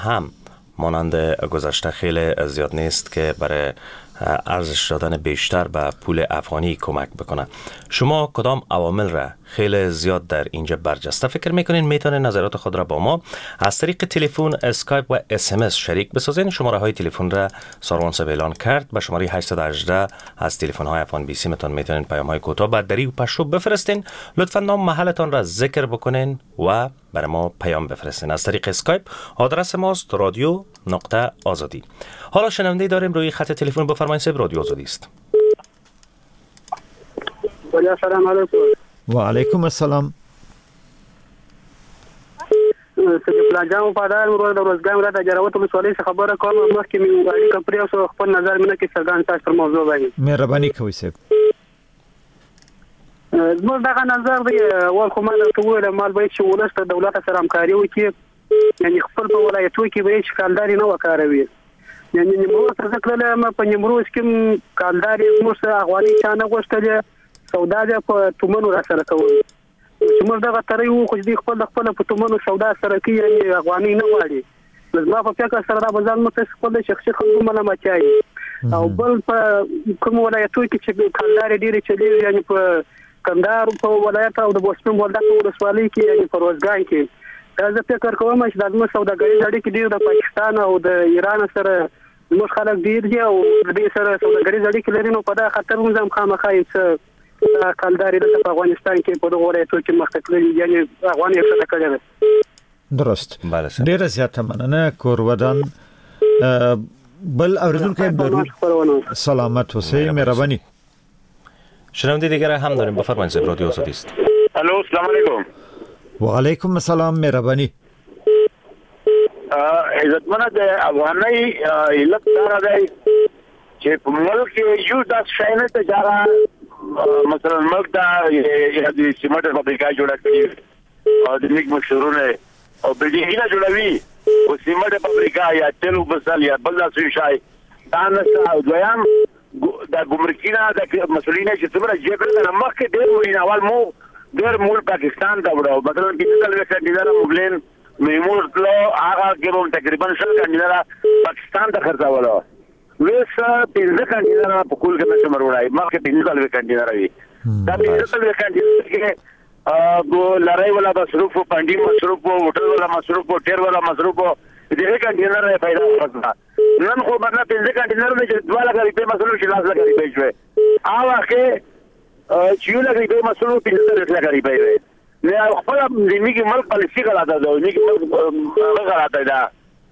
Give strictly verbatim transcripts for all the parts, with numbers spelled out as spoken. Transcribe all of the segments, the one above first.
هم مانند گذشته خیلی زیاد نیست که برای ارزش دادن بیشتر به پول افغانی کمک بکنه. شما کدام عوامل را خیلی زیاد در اینجا برجسته فکر میکنین؟ میتونین نظرات خود را با ما از طریق تلفن، اسکایپ و اس ام اس شریک بسازین. شماره های تلفن را ساروان صاحب اعلان کرد. به شماره هشت یک هشت از تلفن های افغان بی سی متون میتونین پیام های کوتاه با دری و پشو بفرستین. لطفا نام محلتان را ذکر بکنین و برای ما پیام بفرستین. از طریق اسکایپ آدرس ماست رادیو نقطه آزادی. حالا شنونده داریم روی خط تلفن. بفرمایید صاحب، رادیو آزادی است. سلام علیکم. و علیکم السلام. سید پلانجان پادار ورو د روزګان را د جراوت مسولې خبره کوم مخکې می غاړي کپری او خپل نظر مینه کې څرګند تاسو پر موضوع باندې مهرباني کوئ صاحب. زموږ دغه نظر دی ول خو ما ته ویل مال باید چې ولست دولت سره همکاري وکړي، یعنی خپل په ولایتو کې به هیڅ کالداري نه وکاروي. یعنی نیمروز ته ځکه ما په نیمروز کې کالداري موږ افغاني چانه غوښتل سودا ده په تومنو را سره کوي چې موږ دغه ترې وو خو دې خپل خپل په تومنو سودا سره کوي، یعنی افغاني نه غواړي. زما په فکر سره دا بازار مت خپل شخصي خلکو ملامتایي او بل په کوم ولایتو کې چې کالداري ډېری چلی، یعنی په کندهار په ولایت او د بوشتون ولایت ولسوالۍ کې یعنی په روزګان کې دا زه فکر کوم چې د موږ سوداګریز اړیکې ډېر د پاکستان او د ایران سره موږ خلک ډېر دي او د دې سره سوداګریز اړیکې لري، نو په دا خطر موږ هم خامخا یې څه کالداري د افغانستان کې په دغه ولایتو کې مخکې کړي، یعنی افغاني څه کړي ده. درست. ډېر زیاته مننه کورودان. بل اوریدونکو سلامت اوسئ، مهرباني. شنونده دیگر هم داریم. بفرمایید صاحب، رادیو آزادی است. الو السلام علیکم. و علیکم السلام، مهرباني. عزتمنه د افغاني علت دار دی چې په ملک یو د شاینه تجارت مثلا ملک دا د سیمنټ فابریکه جوړه کړي او د نیک مشورونه او بلډینګونه جوړوي او سیمنټ فابریکه یا تیلو بسل یا بل څه شي دا نه دویم د ګمرکینه د مسولینه چې څومره جګړه د مخ کې ډېر ویناوال مو ډېر مول پاکستان ته وړو، مثلا کیدل وکړي د مغلین میمور لو هغه کې تقریبا شل کاندیدان پاکستان ته خرڅاوله ویس پنځه کاندیدان په کول کې څومره وړای مخ کې پنځه کاندیدان راوي دا پنځه کاندیدان کې ا لړای ولا مصروف پاندی مصروف هوټل ولا مصروف ټیر ولا مصروف دې کاندیدان راځي پیدا وکړه نن خو باندې پنځه کاندیدان چې دوه لک روپۍ مصروف شي لاس لک روپۍ شوی هغه کې چې یو لک روپۍ مصروف پنځه لک روپۍ وي نه خپل د میګ ملک پالیسي غلطه ده، میګ ملک غلطه ده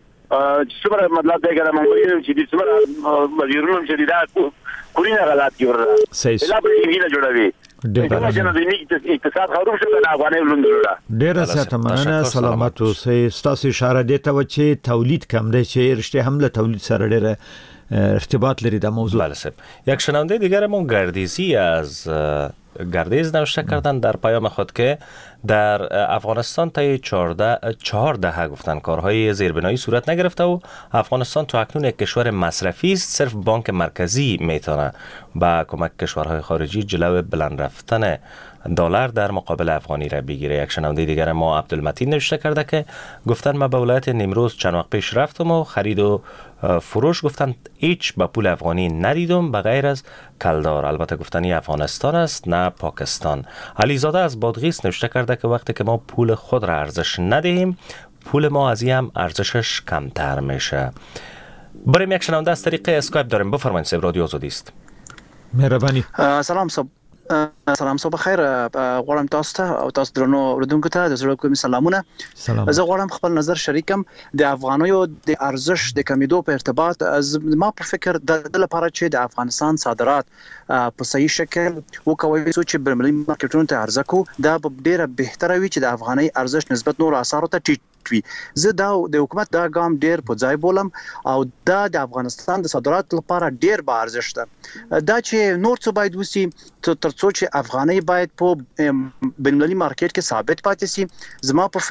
چې څومره مطلب دی ګرام موږ چې د څومره وزیرونو چې دا کورینه غلط کیور صحیح دا په دې نه جوړوي ډېر چې د میګ اقتصاد خروج شو د افغاني لوندره ډېر زیاته مننه. سلامت اوسئ. ستاسو اشاره دی ته چې تولید کم دی چې رشته هم له تولید سره ډېر ارتباط لري در موضوع. بله صاحب. یک شنونده دیگرمون گردیزی از گردیز نوشته کردن در پیام خود که در افغانستان تا چهارده چهار دهه گفتن کارهای زیربنایی صورت نگرفته و افغانستان تا اکنون یک کشور مصرفی است. صرف بانک مرکزی میتونه با کمک کشورهای خارجی جلو بلند رفتن دلار در مقابل افغانی را بگیره. یک شنونده دیگر ما عبدالمتین نوشته کرده که گفتن ما به ولایت نیمروز چند وقت پیش رفتم و خرید و فروش گفتن هیچ با پول افغانی ندیدم به غیر از کلدار. البته گفتنی افغانستان است نه پاکستان. علیزاده از بادغیس نوشته کرده که وقتی که ما پول خود را ارزش ندهیم پول ما از این هم ارزشش کمتر میشه. بریم یک شنونده از طریق اسکایپ داریم. بفرمایید صاحب، رادیو آزادی است. مهرباني. سلام صاحب. سلام صبح خیر. غواړم تاسو ته او تاسو درنو اوریدونکو ته د زړه کومې سلامونه. سلام. زه غواړم خپل نظر شریکم د افغانیو د ارزش د کمیدو په ارتباط. ما په فکر د لپاره چې د افغانستان صادرات په صحیح شکل وکوي چې برملي مارکیټونو ته عرضه کو دا به ډیره بهتره وي چې د افغاني ارزش نسبت نور اثارو ته ټیټ وي. زه دا د حکومت دا ګام ډیر په ځای بولم او دا د افغانستان د صادرات لپاره ډیر با ارزښت ده. دا چې نور څه باید وسی ترڅو چې افغاني باید په بین‌المللي مارکیټ کې ثابت پاتې شي. زما په فکر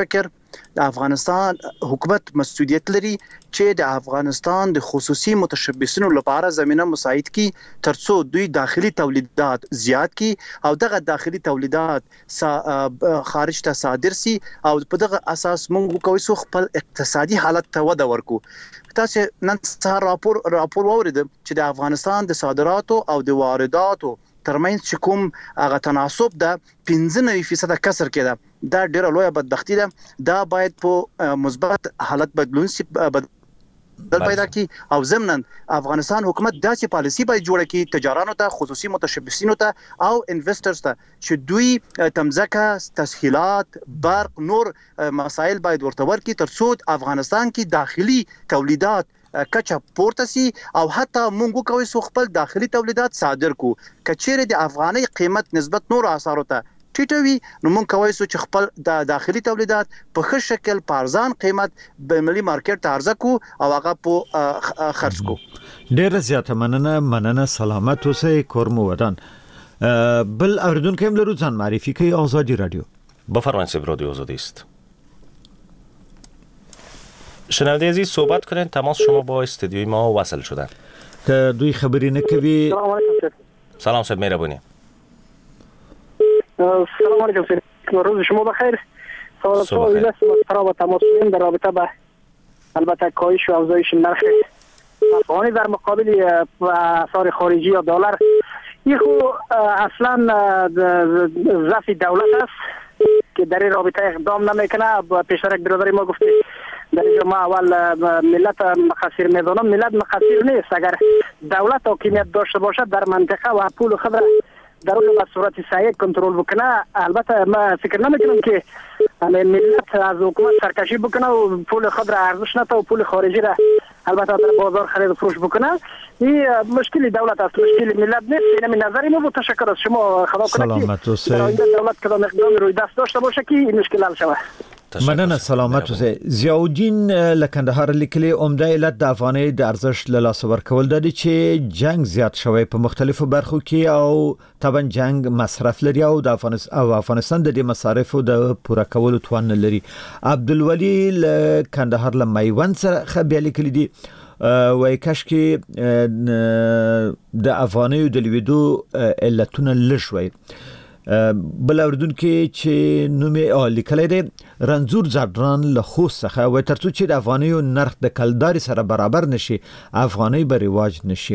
د افغانستان حکومت مسؤلیت لري چې د افغانستان د خصوصي متشبثینو لپاره زمينه مساعد کی ترڅو دوی داخلي تولیدات زیات کی او دغه داخلي تولیدات خارج ته صادر سي او په دغه اساس موږ کوي سو خپل اقتصادي حالت ته وده ورکو. تاسو نن سهار راپور راپور واورید چې د افغانستان د صادراتو او د وارداتو ترمنځ چې کوم هغه تناسب ده پنځه نوي فیصد کسر کېده دا ډیره لویه بدبختی ده. دا باید په مثبت حالت بدلون سي بدل پیدا کی او ضمناً افغانستان حکومت داسې پالیسی باید جوړه کی تجارانو ته خصوصي متشبثینو ته او انویسټرز ته چې دوی تمځکه تسهیلات برق نور مسایل باید ورته ورکړي ترڅو افغانستان کې داخلي تولیدات کچا پورته سي او حتی مونږ کوي سو خپل داخلي تولیدات صادر کو کچېره د افغاني قیمت نسبت نور اسعارو ته ټیټوي نو مونږ کوي سو چې خپل د داخلي تولیدات په ښه شکل پارزان قیمت په ملي مارکیټ ته عرضه کو او هغه په خرج کو. ډیر زیاته مننه مننه سلامت اوسئ کورمو ودان. بل اوریدونکو هم لرو ځان معرفي کوي آزادی رادیو. بفرمایید رادیو آزادی است. شنونده عزیز صحبت کنین تماس شما با استودیوی ما وصل شدن که دوی خبری نکوی. سلام علیکم. سلام صاحب مهربانی. سلام علیکم. روز شما بخیر. سوال سوال است با تماس شدیم در رابطه با البته کاهش و افزایش نرخ افغانی در مقابل اسعار خارجی یا دلار. این خو اصلا ضعف دولت است که در این رابطه اقدام نمیکنه. پیشتر یک برادر ما گفته در اینجا ما اول ملت مقصر میدانم. ملت مقصر نیست. اگر دولت حاکمیت داشته باشد در منطقه و پول خود را در اون به صورت صحیح کنترل بکنه البته ما فکر نمیکنم که ملت از حکومت سرکشی بکنه و پول خود را ارزش نده و پول خارجی را البته در بازار خرید و فروش بکنه. این مشکل دولت است مشکل ملت نیست. این نظری ما بود. تشکر از شما. خدا کنه که در آینده دولت کدام اقدام روی دست داشته باشه که این مشکل حل شود. مننه سلامت اوسئ. ضیاءالدین لکندهار لیکلي عمده علت د افغانۍ د ارزښت له لاسه ورکول د چې جنگ زیات شوی په مختلفو برخو کې او طبعا جنگ مصرف لري او د افغانستان او افغانستان د دې مصارفو د پوره کولو توان لري. عبدالولی لکندهار له میوند سره خبرې لیکلي دي وای کاش کې د افغانۍ د لویدو علتونه لشوي. بل اوردون کې چې نومې لیکلای دی رنزور زادران له خوست څخه و ترڅو چې د افغانیو نرخ د کلداري سره برابر نشي افغانۍ به رواج نشي.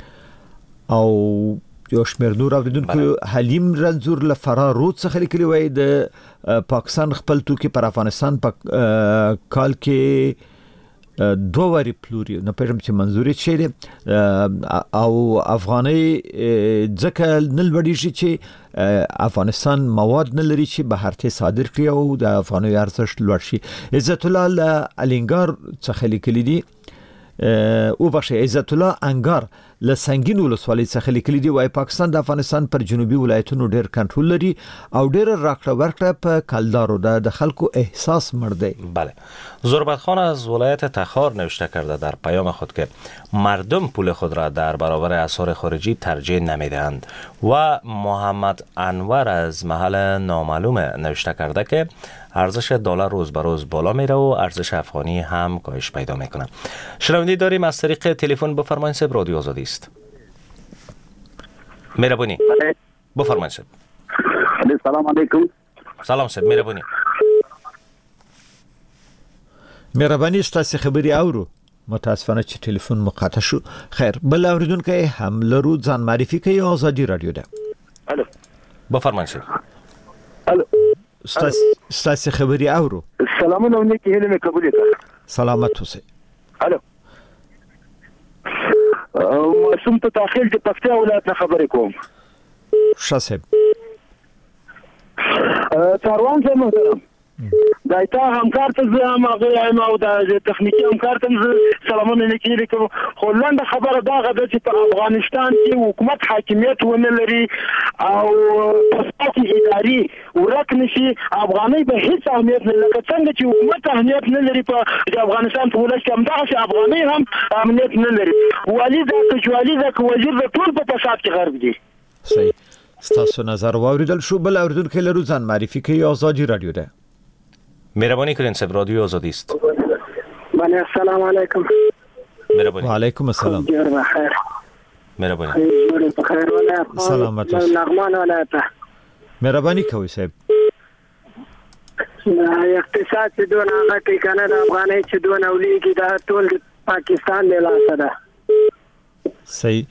او یو شمېر نور اوریدونکو حلیم رنزور له فرار رود څخه لیکلي وای د پاکستان خپل توکي پر افغانستان په کال کې دوه واری پلوري نه پېژم چې منظوري چي دي او افغاني ځکه نل وړي چې افغانستان مواد نه لري چې بهر ته صادر کړي او د افغاني ارزښت لوړ شي. عزت الله الینګار څخه لیکلي دي او بخښه عزت الله انګار له سنگین ولسوالۍ څخه لیکلي دی وای پاکستان د افغانستان پر جنوبي ولایتونو ډېر کنټرول لري او ډېر راکړه ورکړه په کلدارو ده د خلکو احساس مرده. بله. زربت خان از ولایت تخار نوشته کرده در پیام خود که مردم پول خود را در برابر اسعار خارجی ترجیح نمیدهند و محمد انور از محل نامعلوم نوشته کرده که ارزش دلار روز به روز بالا میره و ارزش افغانی هم کاهش پیدا میکنه. شنونده داریم از طریق تلفن بفرمایید صاحب رادیو آزادی است. مهربانی. بفرمایید صاحب. سلام علیکم. سلام صاحب مهربانی. مهربانی ستاسو خبري اورو متاسفانه چې ټلیفون مقاطع شو. خیر بل اوریدونکو هم لرو ځان معرفي کوي آزادی رادیو ده. الو بفرمایید صاحب. الو ستاسو ستاسو خبري اورو. سلامونه ونکي هله مې قبول کړه. سلامت اوسئ. الو او سم ته داخل د پکتیا ولایت خبرې کوم. شاسب تاروان ته محترم دایته همکار ته زه هم هغه یم او د تخنیکی همکار ته سلامونه لیکلي کوم. خو لاندې خبره دا غده چې په افغانستان کې حکومت حاکمیت ونه لري او پاسپورت اداري ورک نشي افغاني به هیڅ اهمیت نه لري. څنګه چې حکومت اهمیت نه لري په افغانستان په ولایت کې هم دا چې افغاني هم اهمیت نه لري. والی دا کجوالي دا وزیر د ټول په فساد کې غرق دي. صحیح. ستاسو نظر واوریدل شو. بل اوریدونکو لرو ځان معرفي کوي آزادی رادیو ده. مهربانی کنین صاحب رادیو آزادی است. بله السلام علیکم. مهربانی. و علیکم السلام. جور بخیر. مهربانی. جور بخیر ولایت. سلامت اوسئ. لغمان ولایت. مهرباني کوئ صاحب. اقتصاد چې دون هغه کې کنه د افغانۍ چې دون اولیږي دا ټول پاکستان دی لاسه ده. صحیح.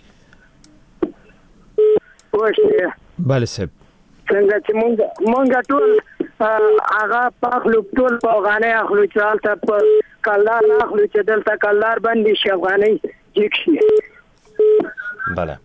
وښه. بله صاحب. څنګه چې مونږ مونږ ټول هغه پاخلو ټول په افغانۍ اخلو چې حالت په کلدار اخلو چې دلته کلدار باندې شي افغانۍ جګ شي. بله.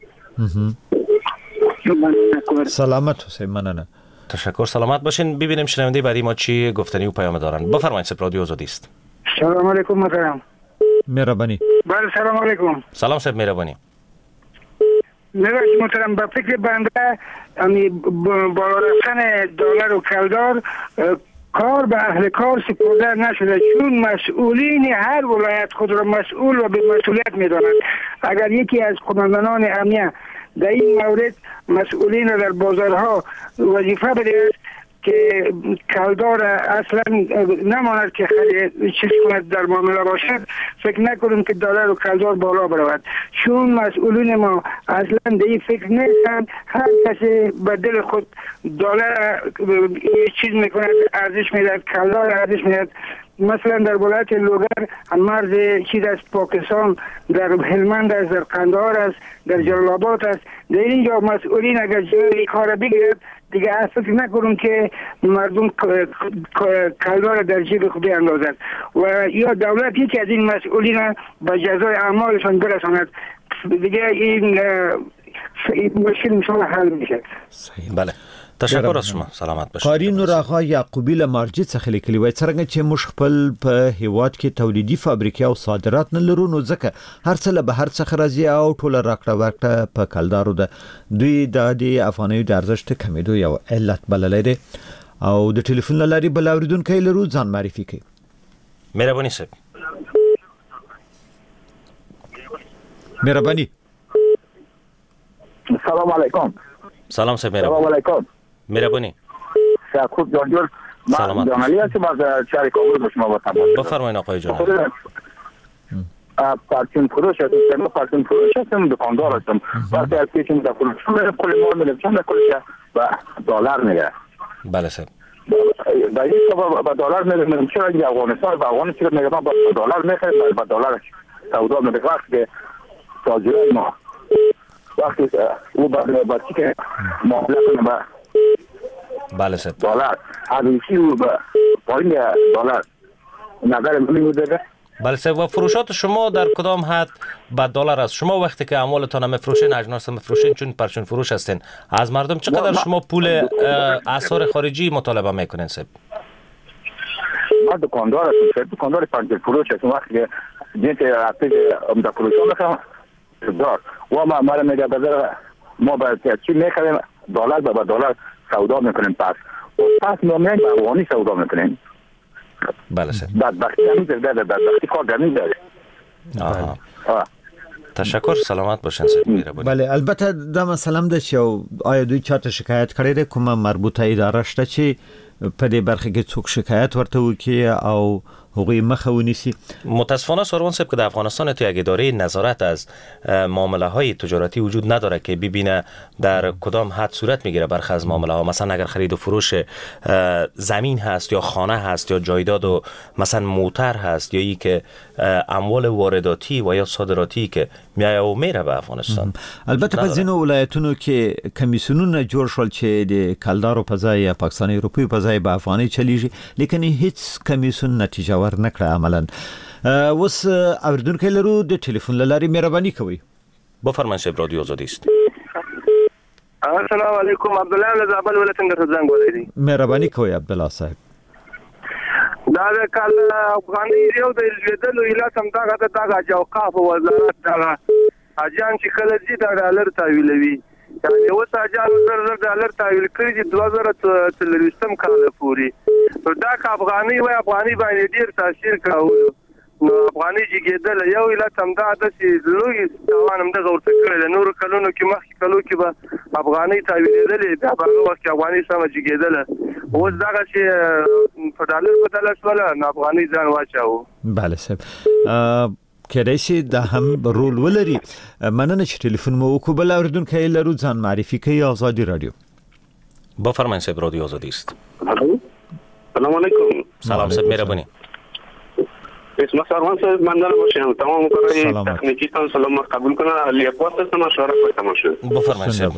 سلامت اوسئ. مننه. تشکر. سلامت باشین. ببینیم شنونده بعدی ما چی گفتنی و پیام دارن. بفرمایید صاحب رادیو آزادی است. سلام علیکم محترم. مهربانی. بله سلام علیکم. سلام صاحب مهربانی. نگاه محترم به فکر بنده یعنی بالا رفتن دلار و کلدار کار به اهل کار سپرده نشده، چون مسئولین هر ولایت خود را مسئول و به مسئولیت می‌دانند. اگر یکی از قماندانان امنیه در این مورد مسئولین را در بازارها وظیفه بده که کلدار اصلا نماند که خیلی چیز کنند در معامله باشد، فکر نکنم که دلار و کلدار بالا برود، چون مسئولین ما اصلا در این فکر نیستند. هر کسی به دل خود دلار چیز میکند ارزش میدهد، کلدار ارزش میدهد. مثلا در ولایت لوگر مرز چیز از پاکستان در هلمند است، در قندهار است، در جلال آباد است. در اینجا مسئولین اگر جلوی کار بگیرد دیگه فکر نکنم که مردم کلدار در جیب خود اندازد و یا دولت یکی از این مسئولین به جزای اعمالشان برساند، دیگه این مشکل انشاءالله حل میشه. بله. تشکر از شما. سلامت باشید. قاری نور آقا یعقوبی له مارجې څخه لیکلي وای څنګه چې موږ خپل په هیواد کې تولیدي فابریکې او صادرات نه لرو، نو ځکه هر څه له بهر څخه راځي او ټول راکړه ورکړه په کلدارو ده. دوی د دې افغانۍ د ارزښت کمیدو یو علت بللی دی او د ټلیفون له لارې بل اوریدونکی لرو، ځان معرفي کړئ. مهرباني صاحب. مهرباني. سلام علیکم. سلام صاحب سلام مهربانی. علیکم. مهربانی. خوب جان جور. سلامت. جانالی هستم از شهر کابل به شما با تماس. بفرمایید آقای جانالی. پارچین فروش هستم. پارچین فروش هستم، دکاندار هستم. وقتی از پیشم در فروش میرم کل مال میرم چند کلش با دلار میره. بله صاحب. در این سبب با دلار میرم. چرا این افغانستان با افغانستان میگم با دلار میخرم، با دلار سودا میکنم. وقتی تاجرای ما وقتی او با چی که معامله کنه با بله صاحب. دلار همیشه او با پایین دلار نظر من میده. بله صاحب. و فروشات شما در کدام حد با دلار است؟ شما وقتی که اموالتان میفروشین، اجناس میفروشین، چون پرچون فروش هستین، از مردم چقدر شما پول اسعار خارجی مطالبه میکنین صاحب؟ ما دکاندار هستم، دکاندار پرچون فروش هستم. وقتی که جنس اپیج امدا فروش میکنم دار و ما ما میگه بازار ما با چی میخریم دلار با دلار سودا میکنیم، پس و پس ما میگیم با افغانی سودا میکنیم. بله صاحب. بعد وقتی همین در در وقتی کار داریم داره. آها. تشکر. سلامت باشین صاحب مهربانی. بله البته دا مسله ده چې آیا دوی چاته شکایت کړی دی، کومه مربوطه اداره شته چې په دې برخه کې څوک شکایت ورته وکړي او حقوقی مخه ونیسی؟ متاسفانه سروان صاحب که در افغانستان تو یک اداره نظارت از معامله های تجارتی وجود نداره که ببینه در کدام حد صورت میگیره برخی از معامله ها. مثلا اگر خرید و فروش زمین هست یا خانه هست یا جایداد و مثلا موتر هست یا ای که اموال وارداتی و یا صادراتی که میایه و میره به افغانستان. البته په ځینو ولایتونو کې کمیسیونونه جوړ شول چې د کلدارو په ځای پاکستاني روپیو په ځای به افغانۍ چلیږي، لیکن هیڅ کمیسیون نتیجه ور نکړه عملاً. اوس اوریدونکي لرو د ټلیفون له لارې، مهرباني کوئ. بفرمایئ صاحب رادیو آزادی است. السلام علیکم. عبدالله له زابل ولایت څخه زنګ ولري. مهرباني کوئ عبدالله صاحب. دا د کال افغاني یو د لیدلو اله سم دا غته دا چې اوقاف وزارت دا اجان چې کله دې دا ډالر تحویلوي، یعنی یو اجان زر زر ډالر تحویل کړی چې دوه زره څلوېښتم کال پورې. نو دا که افغاني وای افغاني باندې ډیر تاثیر کاوه. نو افغاني چې کېدل یو اله سم دا د لوی توان هم د ورته کړل. نور کلونو کې مخکې کلو کې به افغاني تحویلېدلې، دا په وخت کې افغاني سم چې کېدل. اوس دا چې په ډالر بدل شول نو افغاني ځان واچاو. بله صاحب کېدای شي دا هم رول ولري. مننه چې ټلیفون مو وکړو. بل اوریدونکی لرو ځان معرفي کوي. آزادی رادیو. بفرمایید صاحب رادیو آزادی است. سلام علیکم. سلام صاحب مهربانی. اسم سروان صاحب من دارم باشم تمام کارهای تکنیکی تان سلام قبول کنم. علی عباس هستم مشاور کنم شد. بفرمایید صاحب.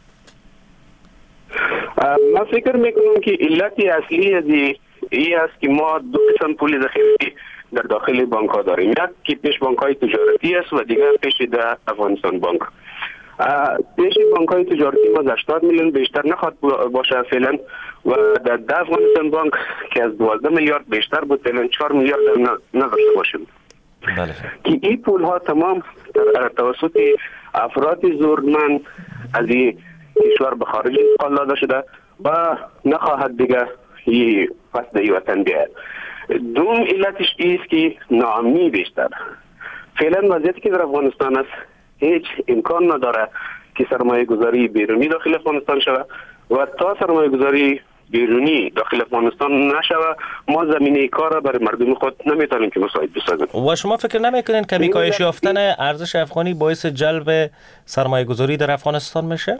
من فکر میکنم که علت اصلی از این است که ما دو قسم پول ذخیره در داخل بانک ها داریم. یک که پیش بانک های تجارتی است و دیگر پیش در افغانستان بانک. پیش بانک های تجارتی ما هشتاد میلیون بیشتر نخواد باشه فعلا و در ده افغانستان بانک که از دوازده میلیارد بیشتر بود فعلا چهار میلیارد نداشته باشیم. بله. که این پول ها تمام توسط افراد زورمند از این کشور به خارج انتقال داده شده و نخواهد دیگه این پس در وطن بیاید. دوم علتش ایست که ناامنی بیشتر. فعلا وضعیتی که در افغانستان است هیچ امکان نداره که سرمایه گذاری بیرونی داخل افغانستان شود و تا سرمایه گذاری بیرونی داخل افغانستان نشود ما زمینه کار برای مردم خود نمیتونیم که مساعد بسازیم. و شما فکر نمیکنین کمی کاهش یافتن ارزش افغانی باعث جلب سرمایه گذاری در افغانستان میشه؟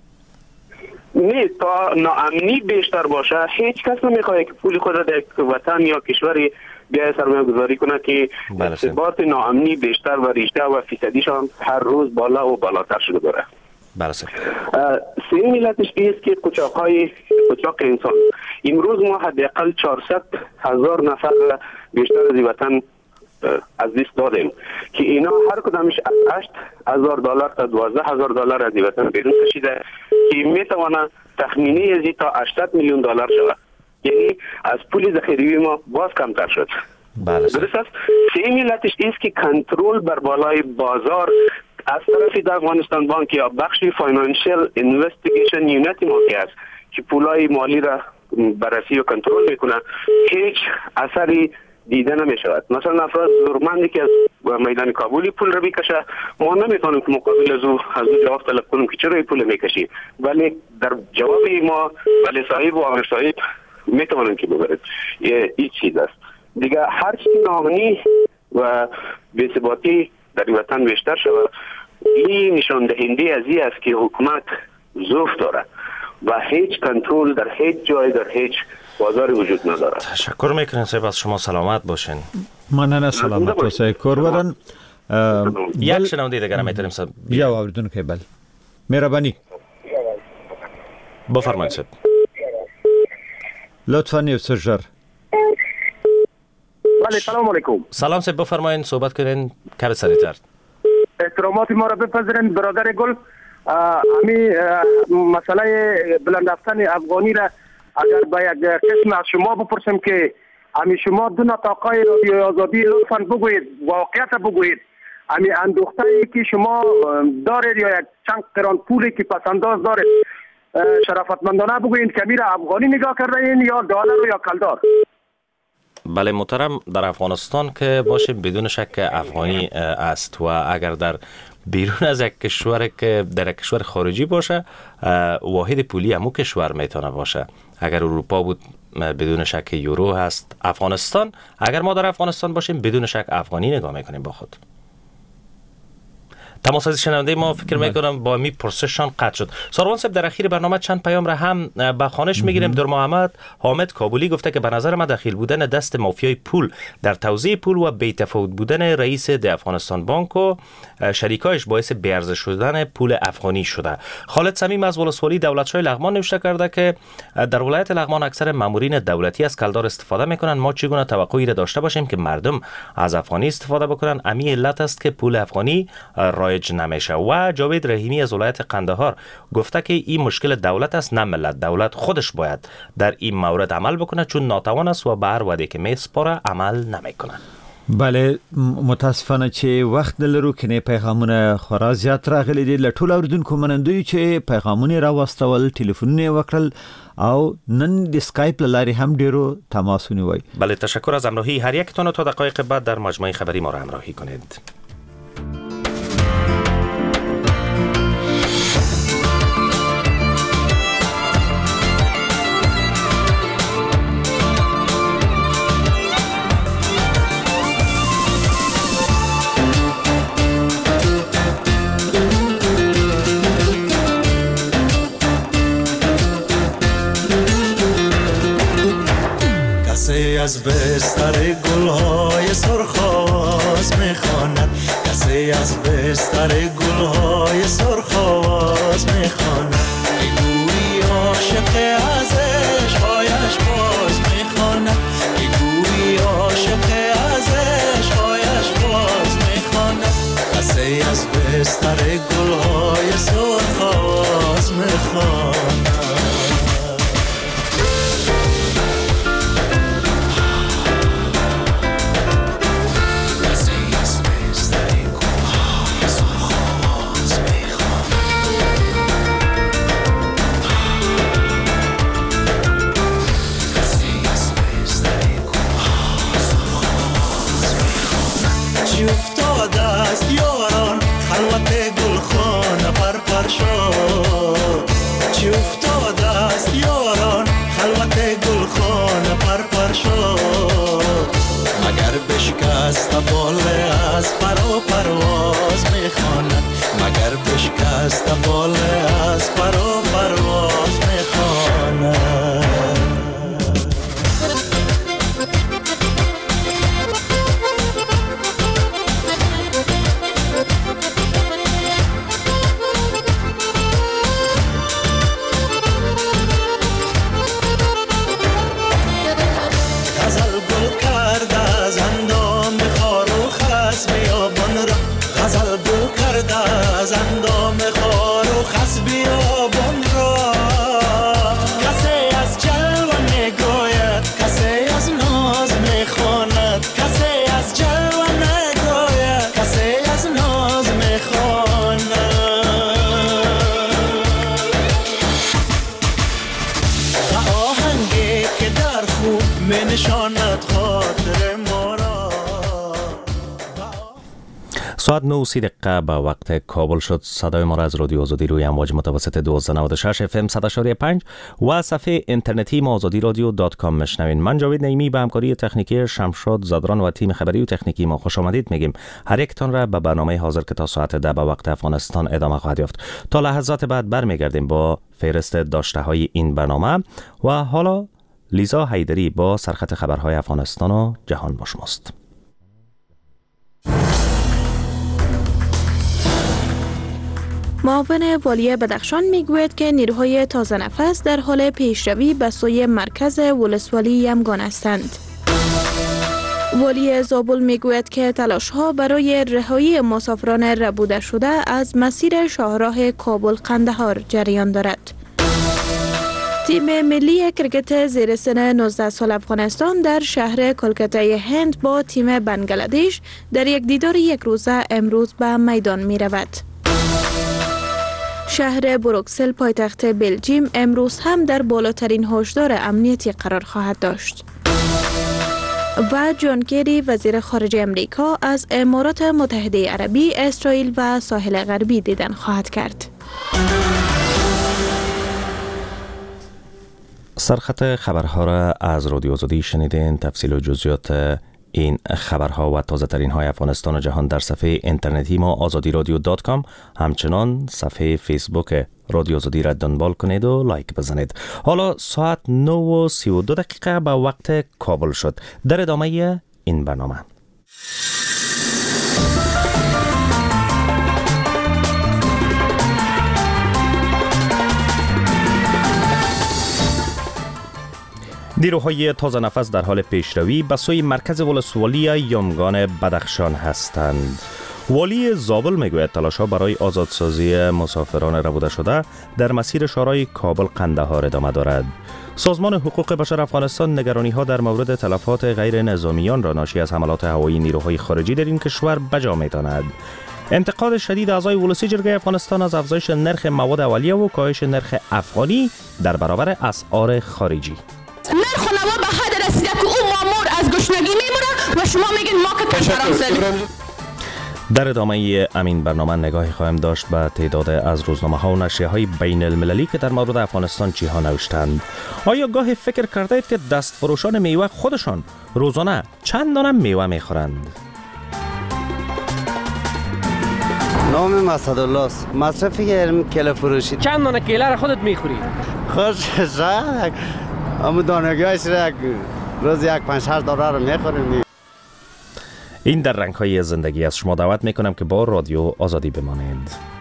نه، تا ناامنی بیشتر باشه هیچ کس نمیخواد که پول خود در وطن یا کشوری بیای سرمایه گذاری کنه که ثبات ناامنی بیشتر و ریشه و فیصدیش هم هر روز بالا و بالاتر شده داره. بله. سوم علتش است که قاچاق‌های قاچاق انسان. امروز ما حداقل چهارصد هزار نفر بیشتر از وطن از دست دادیم که اینا هر کدامش از هشت هزار دلار تا دوازده هزار دلار از وطن بیرون کشیده که میتونه تخمینی از تا هشتاد میلیون دلار شود. یعنی از پول ذخیره ما باز کمتر شد. بله. درست است. سوم علتش است که کنترل بر بالای بازار از طرف افغانستان بانک یا بخشی فاینانشل اینوستیگیشن یونیت ما که است که پولای مالی را بررسی و کنترل میکنه هیچ اثری دیده نمی شود. مثلا افراد زورمندی که از میدان کابلی پول را میکشه ما نمیتونیم که مقابل از او از او جواب طلب کنیم که چرا این پول میکشی، ولی در جواب ما ولی صاحب و آمر صاحب میتونیم که ببرد. این چیز است دیگه. هر چی ناامنی و بی‌ثباتی در وطن بیشتر شود این نشان دهنده از این است که حکومت ضعف داره و هیچ کنترل در هیچ جای در هیچ بازاری وجود نداره. تشکر میکنیم صاحب، از شما سلامت باشین. مننه، سلامت باشید. کوربدن یک شنونده دیگر میتونیم صاحب یا آوردون که بل مهربانی بفرمایید صاحب. لطفا نیوسجر. بله سلام علیکم. سلام صاحب، بفرمایید صحبت کنین کمی سریعتر. احترامات ما را بپذیرین برادر گل. امی مسئله بلند رفتن افغانی را اگر با یک قسم از شما بپرسم که امی شما دو نطاقای رادیو آزادی لطفاً بگویید، واقعیت بگویید، امی اندوخته‌ای که شما دارید یا یک چند قران پولی که پسنداز دارید شرافتمندانه بگویید که میره افغانی نگاه کرده این یا دلار یا کلدار. بله محترم، در افغانستان که باشه بدون شک افغانی است و اگر در بیرون از یک کشور که در یک کشور خارجی باشه واحد پولی همو کشور میتونه باشه. اگر اروپا بود بدون شک یورو هست. افغانستان اگر ما در افغانستان باشیم بدون شک افغانی نگاه میکنیم با خود. تماس از شنونده ما فکر میکنم با می پرسششان قطع شد. ساروان صاحب در اخیر برنامه چند پیام را هم به خوانش میگیریم. در محمد حامد کابلی گفته که به نظر من دخیل بودن دست مافیای پول در توزیع پول و بی‌تفاوت بودن رئیس د افغانستان بانک و شریکایش باعث بی‌ارزش شدن پول افغانی شده. خالد صمیم از ولسوالی دولتشاه لغمان نوشته کرده که در ولایت لغمان اکثر مامورین دولتی از کلدار استفاده میکنن. ما چگونه توقعی را داشته باشیم که مردم از افغانی استفاده بکنن؟ امی علت است که پول افغانی رایج نمیشه. و جاوید رحیمی از ولایت قندهار گفته که این مشکل دولت است نه ملت. دولت خودش باید در این مورد عمل بکنه چون ناتوان است و به هر وعده که میسپاره عمل نمیکنه. بله متاسفانه چې وخت لرو کنه پیغامونه خورا زیات راغلي دي. لټول اوردونکو منندوی چې پیغامونه را واستول، ټلیفونونه وکړل او نن د اسکایپ لاري هم ډیرو تماسونه وای. بله تشکر از همراهی هر یکتون. تا دقایق بعد در مجموعه خبری ما را همراهی کنید. از بستر گلهای سرخ آواز میخواند، کسی از بستر گلهای سرخ آواز میخواند. گویی عاشق از عشقایش باز میخواند، گویی عاشق از عشقایش باز میخواند. کسی از بستر گلهای سرخ آواز میخواند. چی افتاده است یاران خلوت گلخانه پر پر شد، مگر بشکست باله از پر و پرواز میخواند، مگر بشکست باله از پر و پرواز میخواند. از اندام خار و خس بیابان را کسی از جلوه میگوید، کسی از ناز میخواند، کسی از جلوه میگوید، کسی از ناز میخواند. آهنگی که در خوب مینشاند خاطر ما را. ساعت نه و سی دقیقه به وقت کابل شد. صدای ما را از رادیو آزادی روی امواج متوسط دویست و نود و شش اف ام صد و پنج و صفحه اینترنتی ما آزادی رادیو دات کام میشنوین. من جاوید نعیمی به همکاری تکنیکی شمشاد زدران و تیم خبری و تکنیکی ما خوش آمدید میگیم. هر یکتان را به برنامه حاضر که تا ساعت ده به وقت افغانستان ادامه خواهد یافت. تا لحظات بعد برمیگردیم با فهرست داشته های این برنامه و حالا لیزا حیدری با سرخط خبرهای افغانستان و جهان با شماست. معاون والی بدخشان میگوید که نیروهای تازه نفس در حال پیشروی به سوی مرکز ولسوالی یمگان هستند. والی زابل میگوید که تلاش‌ها برای رهایی مسافران ربوده شده از مسیر شاهراه کابل قندهار جریان دارد. تیم ملی کرکت زیر سن نوزده سال افغانستان در شهر کلکته هند با تیم بنگلادش در یک دیدار یک روزه امروز به میدان می رود. شهر بروکسل پایتخت بلژیم امروز هم در بالاترین هشدار امنیتی قرار خواهد داشت. و جان کری وزیر خارجه امریکا از امارات متحده عربی، اسرائیل و ساحل غربی دیدن خواهد کرد. سرخط خبرها را از رادیو آزادی شنیدین. تفصیل و جزئیات این خبرها و تازه ترین های افغانستان و جهان در صفحه اینترنتی ما آزادی رادیو دات کام، همچنان صفحه فیسبوک رادیو آزادی را دنبال کنید و لایک بزنید. حالا ساعت نه و سی و دو دقیقه به وقت کابل شد. در ادامه این برنامه نیروهای تازه نفس در حال پیشروی به سوی مرکز ولسوالی یمگان بدخشان هستند. والی زابل میگوید تلاش‌ها برای آزادسازی مسافران ربوده شده در مسیر شاهراه کابل قندهار ادامه دارد. سازمان حقوق بشر افغانستان نگرانی‌ها در مورد تلفات غیر نظامیان را ناشی از حملات هوایی نیروهای خارجی در این کشور بجا می‌داند. انتقاد شدید اعضای ولسی جرگه افغانستان از افزایش نرخ مواد اولیه و کاهش نرخ افغانی در برابر اسعار خارجی. نرخ و نوا به حد رسیده که اون مامور از گشنگی میمونه و شما میگین ما که کشورم. در ادامه امین برنامه نگاهی خواهیم داشت به تعداد از روزنامه ها و نشریه های بین المللی که در مورد افغانستان چی ها نوشتند. آیا گاهی فکر کرده اید که دست فروشان میوه خودشان روزانه چند دانه میوه میخورند؟ نام اسدالله است. مصرف گرم کیله فروشی. چند دانه کیله را خودت میخوری؟ خوش شد. اما دانگاهش را روز یک پنج شش دلار رو میخوریم. این در رنگ‌های زندگی از شما دعوت میکنم که با رادیو آزادی بمانید.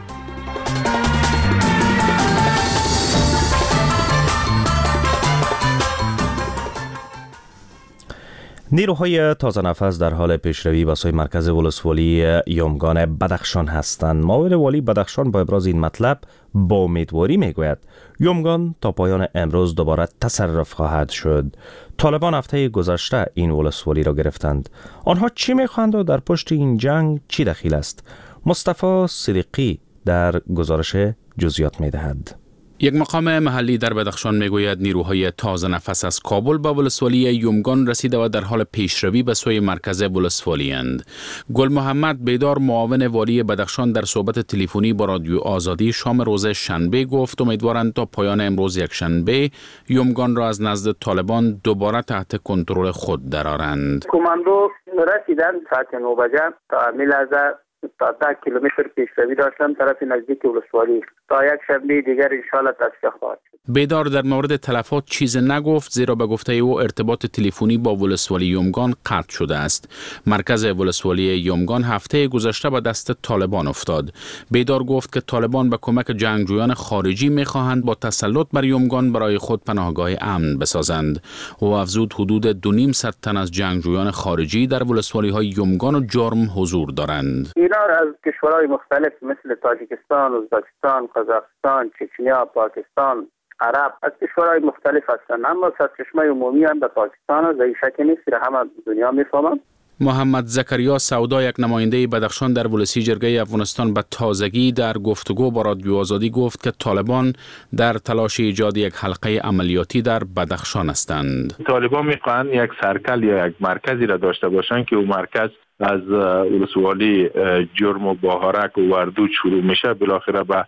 نیروهای تازه نفس در حال پیشروی به سوی مرکز ولسوالی یومگان بدخشان هستند. معاون والی بدخشان با ابراز این مطلب با امیدواری میگوید یومگان تا پایان امروز دوباره تصرف خواهد شد. طالبان هفته گذشته این ولسوالی را گرفتند. آنها چی میخواهند و در پشت این جنگ چی دخیل است؟ مصطفی صدیقی در گزارش جزئیات میدهد. یک مقام محلی در بدخشان میگوید نیروهای تازه نفس از کابل به ولسوالی یومگان رسیده و در حال پیشروی به سوی مرکز ولسوالی اند. گل محمد بیدار معاون والی بدخشان در صحبت تلفنی با رادیو آزادی شام روز شنبه گفت امیدوارند تا پایان امروز یک شنبه یومگان را از نزد طالبان دوباره تحت کنترل خود درآورند. کماندو رسیدن ساعت نه بجه تا همین لحظه تا ده کیلومتر پیشروی داشتن طرف نزدیک ولسوالی تا یک شنبه دیگر انشالله تصفیه خواهد شد. بیدار در مورد تلفات چیز نگفت زیرا به گفته او ارتباط تلفنی با ولسوالی یومگان قطع شده است. مرکز ولسوالی یومگان هفته گذشته به دست طالبان افتاد. بیدار گفت که طالبان به کمک جنگجویان خارجی می‌خواهند با تسلط بر یومگان برای خود پناهگاه امن بسازند. او افزود حدود دو نیم صد تن از جنگجویان خارجی در ولسوالی‌های یومگان و جرم حضور دارند. اینا از کشورهای مختلف مثل تاجیکستان، ازبکستان، قزاقستان، چچنیا، پاکستان، عرب از کشورهای مختلف هستند، اما سرچشمه عمومی هم به پاکستان است. این شک نیست که همه دنیا میفهمند. محمد زکریا سودا یک نماینده بدخشان در ولسی جرگه افغانستان به تازگی در گفتگو با رادیو آزادی گفت که طالبان در تلاش ایجاد یک حلقه عملیاتی در بدخشان هستند. طالبان میخواهند یک سرکل یا یک مرکزی را داشته باشند که اون مرکز از ولسوالی جرم و باهرک و وردوج شروع میشه بالاخره به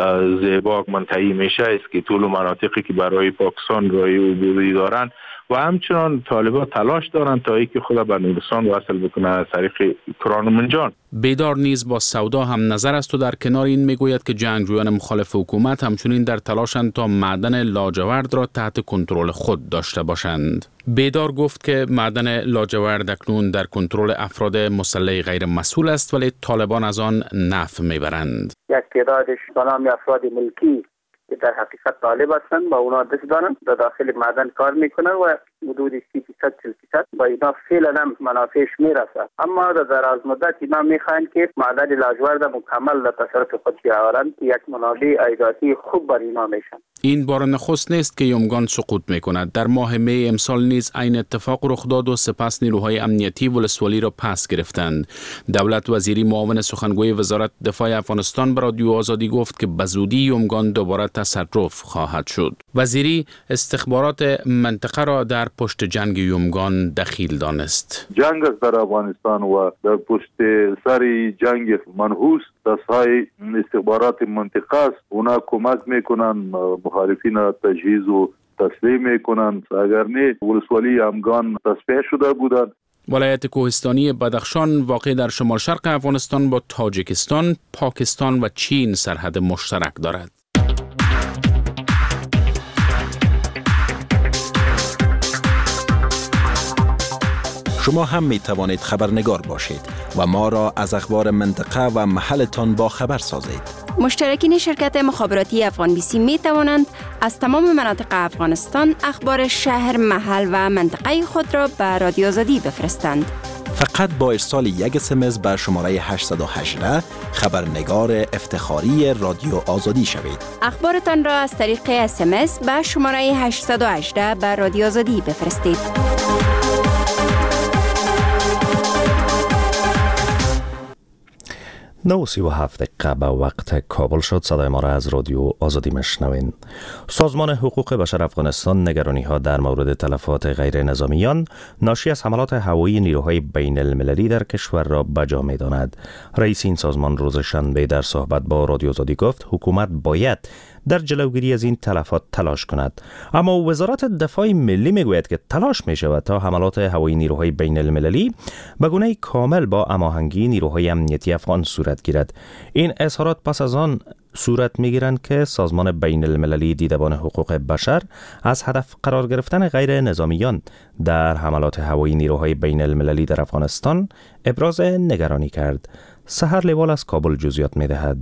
زیباک منتهی میشه است که طول مناطقی که برای پاکستان رای عبوری دارن و همچنان طالبان تلاش دارن تا اینکه خود به نورستان وصل بکنه از طریق کرانمنجان. بیدار نیز با سودا هم نظر است و در کنار این میگوید که جنگجویان مخالف حکومت همچنین در تلاشند تا معدن لاجورد را تحت کنترل خود داشته باشند. بیدار گفت که معدن لاجورد اکنون در کنترل افراد مسلح غیر مسئول است ولی طالبان از آن نفع میبرند. یک تعدادش به نام افراد ملکی که در حقیقت طالب هستند با اونا دست دارن در داخل معدن کار میکنن و حدود سی درصد چهل درصد با اینا فعلا هم منافعش میرسه، اما در از مدت اینا میخواین که معدن لاجورد مکمل در تصرف خود بیاورند که یک منابع عایداتی خوب بر اینا میشن. این بار نخست نیست که یومگان سقوط میکند. در ماه می امسال نیز عین اتفاق رخ داد و سپس نیروهای امنیتی ولسوالی را پس گرفتند. دولت وزیری معاون سخنگوی وزارت دفاع افغانستان به رادیو آزادی گفت که به زودی یومگان دوباره تصرف خواهد شد. وزیری استخبارات منطقه را در پشت جنگ یومگان دخیل دانست. جنگ است در افغانستان و در پشت سر جنگ منحوس دستهای استخبارات منطقه است. اونا کمک میکنن مخالفین را تجهیز و تسلیم میکنن، اگر نه ولسوالی یومگان تصفیه شده بودند. ولایت کوهستانی بدخشان واقع در شمال شرق افغانستان با تاجیکستان، پاکستان و چین سرحد مشترک دارد. شما هم می توانید خبرنگار باشید و ما را از اخبار منطقه و محلتان با خبر سازید. مشترکین شرکت مخابراتی افغان بی سی می توانند از تمام مناطق افغانستان اخبار شهر، محل و منطقه خود را به رادیو آزادی بفرستند. فقط با ارسال یک اس ام اس به شماره هشت یک هشت خبرنگار افتخاری رادیو آزادی شوید. اخبارتان را از طریق اس ام اس به شماره هشت یک هشت به رادیو آزادی بفرستید. نه سی و هفت دقیقه به وقت کابل شد. صدای ما را از رادیو آزادی مشنوین. سازمان حقوق بشر افغانستان نگرانی ها در مورد تلفات غیر نظامیان ناشی از حملات هوایی نیروهای بین المللی در کشور را بجا می داند. رئیس این سازمان روز شنبه در صحبت با رادیو آزادی گفت حکومت باید در جلوگیری از این تلفات تلاش کند، اما وزارت دفاع ملی میگوید که تلاش می شود تا حملات هوایی نیروهای بین المللی به گونه کامل با هماهنگی نیروهای امنیتی افغان صورت گیرد. این اظهارات پس از آن صورت می‌گیرند که سازمان بین المللی دیدبان حقوق بشر از هدف قرار گرفتن غیر نظامیان در حملات هوایی نیروهای بین المللی در افغانستان ابراز نگرانی کرد. سحر لیوال از کابل جزئیات می‌دهد.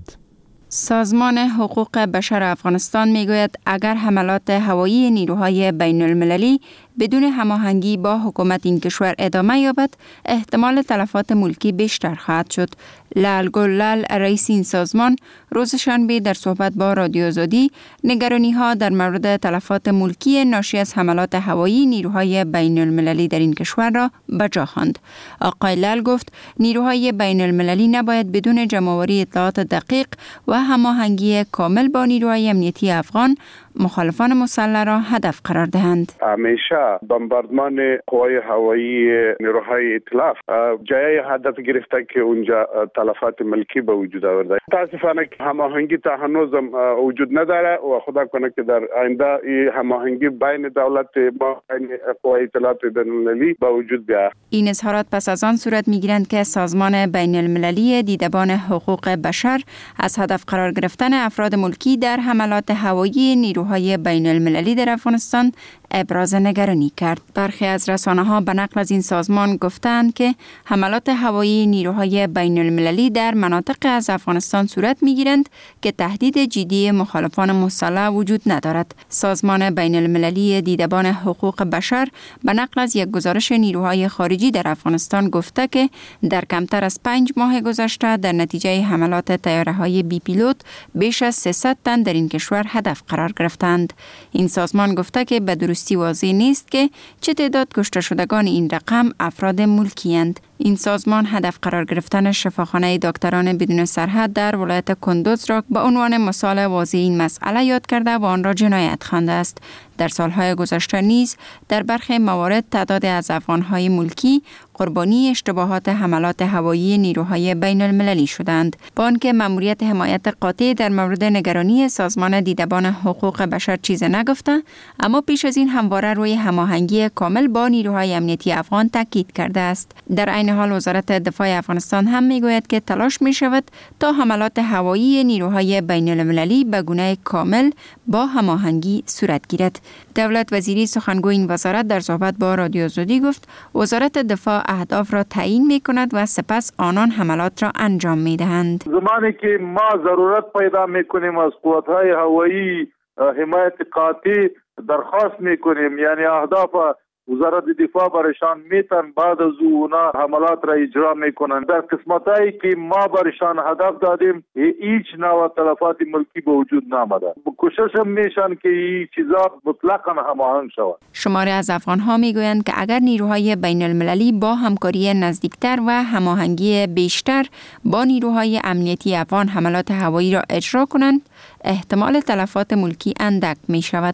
سازمان حقوق بشر افغانستان میگوید اگر حملات هوایی نیروهای بین المللی بدون هماهنگی با حکومت این کشور ادامه یابد، احتمال تلفات ملکی بیشتر خواهد شد. لال گلال رئیس این سازمان روز شنبه در صحبت با رادیو آزادی نگرانی ها در مورد تلفات ملکی ناشی از حملات هوایی نیروهای بین المللی در این کشور را به جا خواند. آقای لال گفت نیروهای بین المللی نباید بدون جمع‌آوری اطلاعات دقیق و هماهنگی کامل با نیروهای امنیتی افغان مخالفان مسلح را هدف قرار دهند. همیشه بمباردمان قوای هوایی نیروهای ائتلاف جای هدف گرفته که اونجا تلفات ملکی به وجود آورده. متاسفانه هماهنگی تا هنوز وجود نداره و خدا کنه که در آینده این هماهنگی بین دولت با قوای ائتلاف بین‌المللی به وجود بیاید. این اظهارات پس از آن صورت میگیرند که سازمان بین المللی دیدبان حقوق بشر از هدف قرار گرفتن افراد ملکی در حملات هوایی نیروهای بین المللی در افغانستان ابراز نگرانی کرد. برخی از رسانه‌ها به نقل از این سازمان گفتند که حملات هوایی نیروهای بین المللی در مناطق از افغانستان صورت می‌گیرند که تهدید جدی مخالفان مسلح وجود ندارد. سازمان بین المللی دیدبان حقوق بشر به نقل از یک گزارش نیروهای خارجی در افغانستان گفته که در کمتر از پنج ماه گذشته در نتیجه حملات طیاره‌های بی پیلوت بیش از سیصد تن در این کشور هدف قرار گرفتند. این سازمان گفته که به درستی واضح نیست که چه تعداد کشته شدگان این رقم افراد ملکی اند. این سازمان هدف قرار گرفتن شفاخانه دکتران بدون سرحد در ولایت کندوز را به عنوان مثال واضح این مسئله یاد کرده و آن را جنایت خوانده است. در سالهای گذشته نیز در برخی موارد تعداد از افغانهای ملکی قربانی اشتباهات حملات هوایی نیروهای بین المللی شدند. با آنکه مأموریت حمایت قاطع در مورد نگرانی سازمان دیدبان حقوق بشر چیز نگفته، اما پیش از این همواره روی هماهنگی کامل با نیروهای امنیتی افغان تاکید کرده است. در عین حال وزارت دفاع افغانستان هم میگوید که تلاش می شود تا حملات هوایی نیروهای بین المللی به گونه کامل با هماهنگی صورت گیرد. دولت وزیری سخنگوی این وزارت در صحبت با رادیو آزادی گفت وزارت دفاع اهداف را تعیین می کند و سپس آنان حملات را انجام می دهند. زمانی که ما ضرورت پیدا می کنیم از قوت‌های هوایی حمایت قاطع درخواست می کنیم، یعنی اهداف وزارت دفاع برشان میتن بعد از اونا حملات را اجرا میکنن. در قسمتایی که ما برشان هدف دادیم هیچ نوع تلفات ملکی به وجود نامده. کوشش میشن که این چیزا مطلقاً هماهنگ شود. شماری از افغان‌ها میگویند که اگر نیروهای بین المللی با همکاری نزدیکتر و هماهنگی بیشتر با نیروهای امنیتی افغان حملات هوایی را اجرا کنند، احتمال تلفات ملکی اندک می شود.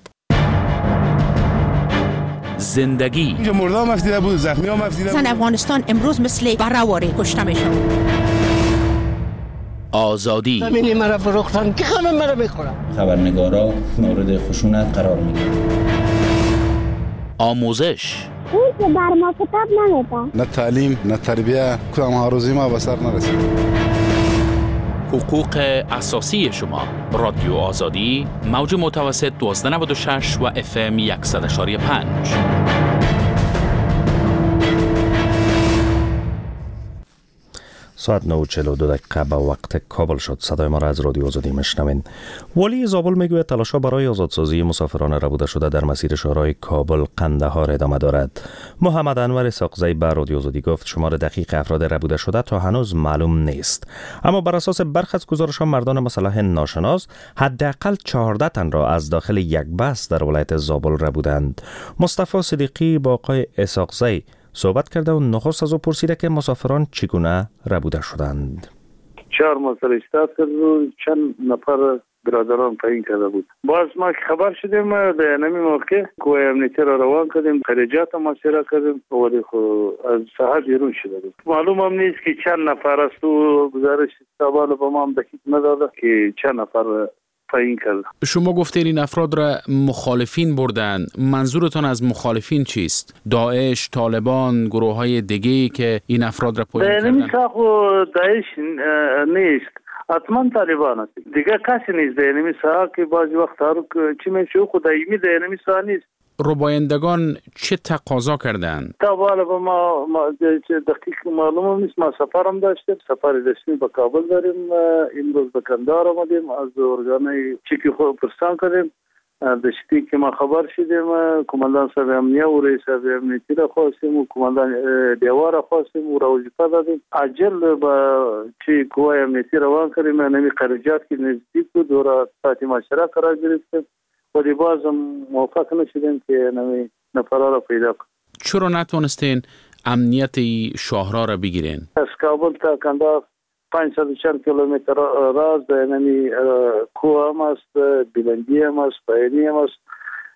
زندگی اینجا مردم مفتیده بود، زخمی ها مفتیده بود. زن افغانستان امروز مثل برآواره کشته میشن. آزادی همینی مرا فروختن که همه مرا میخورن. خبرنگارا مورد خشونت قرار میگیرن. آموزش اون که بر ما کتاب نمیده. نه تعلیم نه تربیه کدام هاروزی ما به سر نرسید. حقوق اساسی شما. رادیو آزادی موج متوسط دوازده نود و شش و اف ام صد و پنج. ساعت نه و چهل و دو دقیقه به وقت کابل شد. صدای ما را از رادیو آزادی میشنوین. والی زابل میگوید تلاش‌ها برای آزادسازی مسافران ربوده شده در مسیر شهرهای کابل قندهار ادامه دارد. محمد انور اسحاقزی به رادیو آزادی گفت شمار دقیق افراد ربوده شده تا هنوز معلوم نیست، اما بر اساس برخی از گزارش‌ها مردان مسلح ناشناس حداقل چهارده تن را از داخل یک بس در ولایت زابل ربودند. مصطفی صدیقی با آقای اسحاقزی صحبت کرده و نخست از او پرسیده که مسافران چگونه ربوده شدند. چهار مسئله استاد کرد و چند نفر برادران تعیین کرده بود. باز ما خبر شدیم در نمی موقع کوه امنیتی را روان کردیم، خریجات مسیره کردیم ولی خو از ساحه بیرون شده بود. معلوم هم نیست که چند نفر است و گزارش استقبال با ما هم دقیق نداده که چند نفر تعیین کرد. شما گفتین این افراد را مخالفین بردن. منظورتان از مخالفین چیست؟ داعش، طالبان، گروه های دیگه که این افراد را پایین کردن؟ نمی‌ساخو داعش نیست. حتما طالبان است. دیگه کسی نیست در اینمی ساحه که بعضی وقت هر چی میشه خدایمی در اینمی ساحه نیست. ربایندگان چه تقاضا کردند؟ تا بالا با ما, ما دقیق معلوم نیست. ما سفرم داشتیم، سفر رسمی به کابل داریم، امروز به کندهار آمدیم، از ارگان چکی خود پرسان کردیم. دشتی که ما خبر شدیم کماندان صاحب امنیه و رئیس صاحب امنیتی را خواستیم و کماندان دیوار را خواستیم و را وظیفه دادیم عجل با چی قوای امنیتی روان کردیم. نمی خارجات که نزدیک بود و را ساعت معاشره قرار گرفتیم ولی باز موفق نشدیم که نمی نفرها را پیدا کنیم. چرا نتونستین امنیت شاهراه را بگیرین؟ از کابل تا کندهار پانصد و چند کیلومتر راز بینمی کوه هم است، بلندی هم است، پایینی هم است.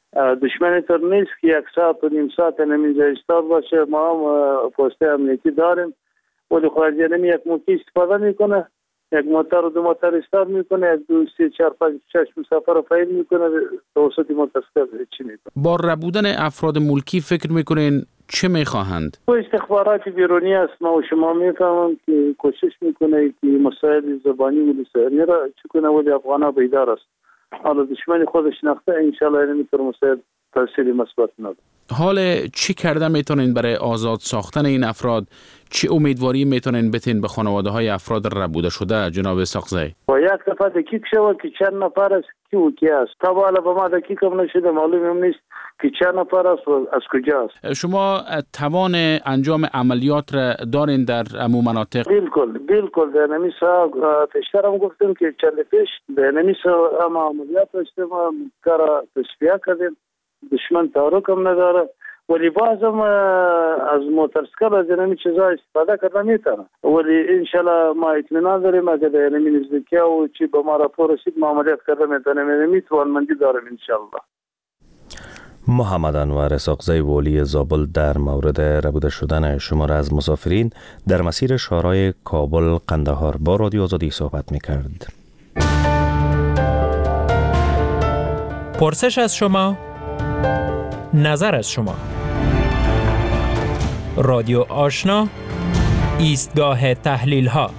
دشمنی تر نیست که یک ساعت و نیم ساعت نمیزه ایستاد باشه. ما هم پوسته امنیتی داریم ولی خارجی نمی یک موتی استفاده میکنه، یک موتر و دو موتر ایستاد میکنه، یک دو سی چهار پنج شش مسافر رو پایین میکنه، توسط متاسکر چی میکنه. با ربودن افراد ملکی فکر میکنین چه میخواهند؟ و استخبارات بیرونی است. ما و شما میفهمم که کوشش میکنه که مسائل زبانی و لسانی را چکنه ولی افغانا بیدار است. حالا دشمن خودش نخته انشالله نمیتونه مسائل تاثیری مثبت نداره. حال چی کرده میتونین برای آزاد ساختن این افراد؟ چه امیدواری میتونین بتین به خانواده های افراد ربوده شده جناب اسحاقزی؟ با یک دفعه دقیق شود که چند نفر است کی و کی است. تا بالا به ما دقیق هم نشده، معلوم هم نیست که چند نفر است و از کجا است. شما توان انجام عملیات را دارین در امو مناطق؟ بالکل بالکل. در نمیسا پیشتر هم گفتیم که چند پیش در نمیسا اما عملیات داشتیم، کار تشبیه کردیم، دشمن تحرک هم نداره ولی بازم از موترسکل از اینمی چیزا استفاده کرده میتونه ولی انشالله ما اطمینان داریم اگر در اینمی نزدیکی و چی به ما راپور رسید ما عملیات کرده میتونه میتوانمندی داریم انشالله. محمد انور اسحاقزی والی زابل در مورد ربوده شدن شمار از مسافرین در مسیر شهرهای کابل قندهار با رادیو آزادی صحبت میکرد. پرسش از شما، نظر از شما. رادیو آشنا، ایستگاه تحلیل ها.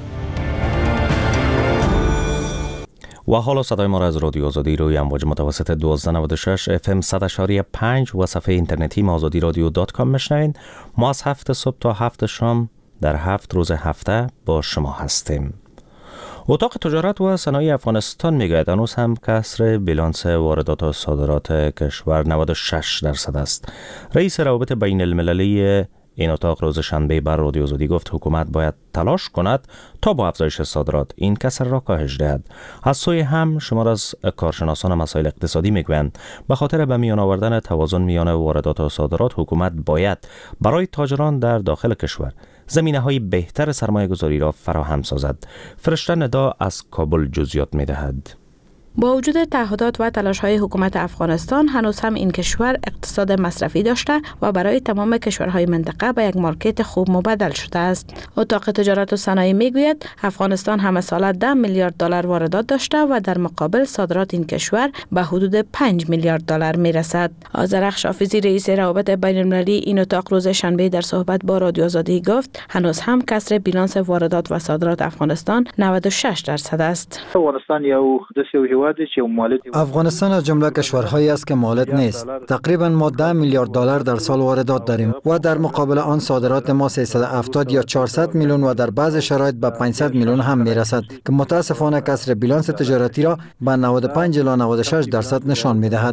و حالا صدای ما را از رادیو آزادی روی امواج متوسط دوازده نود و شش اف ام صد و شش ممیز پنج و صفحه اینترنتی آزادی رادیو دات کام میشنوین. ما از هفت صبح تا هفت شام در هفت روز هفته با شما هستیم. اتاق تجارت و صنایع افغانستان میگوید هنوز هم کسر بیلانس واردات و صادرات کشور نود و شش درصد است. رئیس روابط بین المللی این اتاق روز شنبه بر رادیو آزادی گفت حکومت باید تلاش کند تا با افزایش صادرات این کسر را کاهش دهد. از سوی هم شمار از کارشناسان مسائل اقتصادی میگویند به خاطر به میان آوردن توازن میان واردات و صادرات حکومت باید برای تاجران در داخل کشور زمینه‌های بهتر سرمایه گذاری را فراهم سازد. فرشته ندا از کابل جزئیات می‌دهد. با وجود تعهدات و تلاش‌های حکومت افغانستان هنوز هم این کشور اقتصاد مصرفی داشته و برای تمام کشورهای منطقه به یک مارکت خوب مبدل شده است. اتاق تجارت و صنایع میگوید افغانستان همه ساله ده میلیارد دلار واردات داشته و در مقابل صادرات این کشور به حدود پنج میلیارد دلار میرسد. آذرخش حافظی رئیس روابط بین المللی این اتاق روز شنبه در صحبت با رادیو آزادی گفت هنوز هم کسر بیلانس واردات و صادرات افغانستان نود و شش درصد است. افغانستان یو افغانستان از جمله کشورهایی است که مالت نیست. تقریبا ما ده میلیارد دلار در سال واردات داریم و در مقابل آن صادرات ما سیصد و هفتاد یا چهارصد میلیون و در بعض شرایط به پانصد میلیون هم میرسد که متاسفانه کسر بیلانس تجارتی را به نود و پنج الی نود و شش درصد نشان میدهد.